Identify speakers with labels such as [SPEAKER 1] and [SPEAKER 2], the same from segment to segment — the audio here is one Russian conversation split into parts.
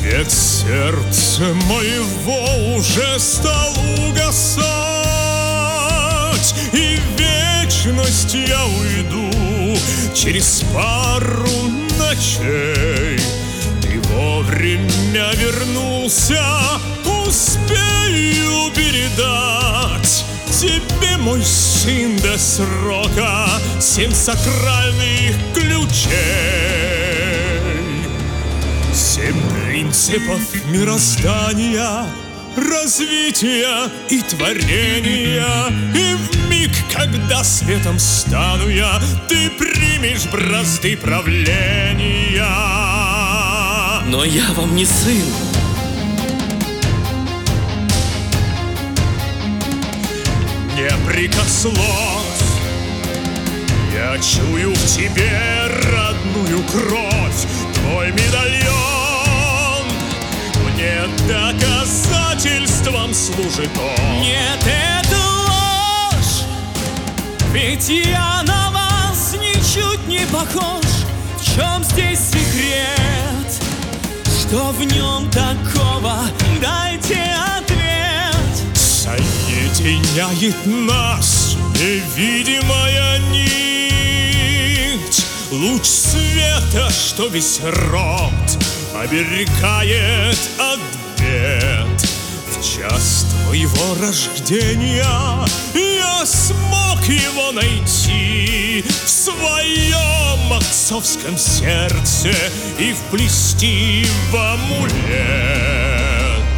[SPEAKER 1] Свет сердца моего уже стал угасать, и в вечность я уйду через пару ночей. Ты вовремя вернулся, успею передать тебе, мой сын, до срока 7 сакральных ключей. 7 принципов мироздания, развития и творения. И в миг, когда светом стану я, ты примешь бразды правления.
[SPEAKER 2] Но я вам не сын.
[SPEAKER 1] Не прикословь, я чую в тебе родную кровь. Твой медальон мне доказательством служит он.
[SPEAKER 2] Нет, это ложь, ведь я на вас ничуть не похож. В чем здесь секрет? Что в нем такого? Дайте ответ.
[SPEAKER 1] Соединяет нас невидимая нить, луч света, что весь род оберегает от бед. В час твоего рождения я смог его найти в своем отцовском сердце и вплести в амулет.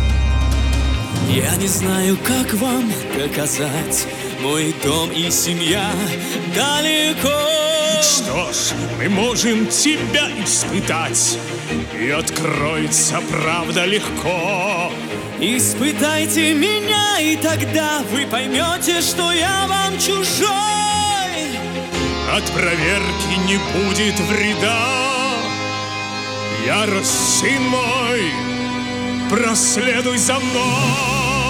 [SPEAKER 2] Я не знаю, как вам доказать, мой дом и семья далеко.
[SPEAKER 1] Что ж, мы можем тебя испытать, и откроется правда легко.
[SPEAKER 2] Испытайте меня, и тогда вы поймете, что я вам чужой.
[SPEAKER 1] От проверки не будет вреда. Ярос, сын мой, проследуй за мной.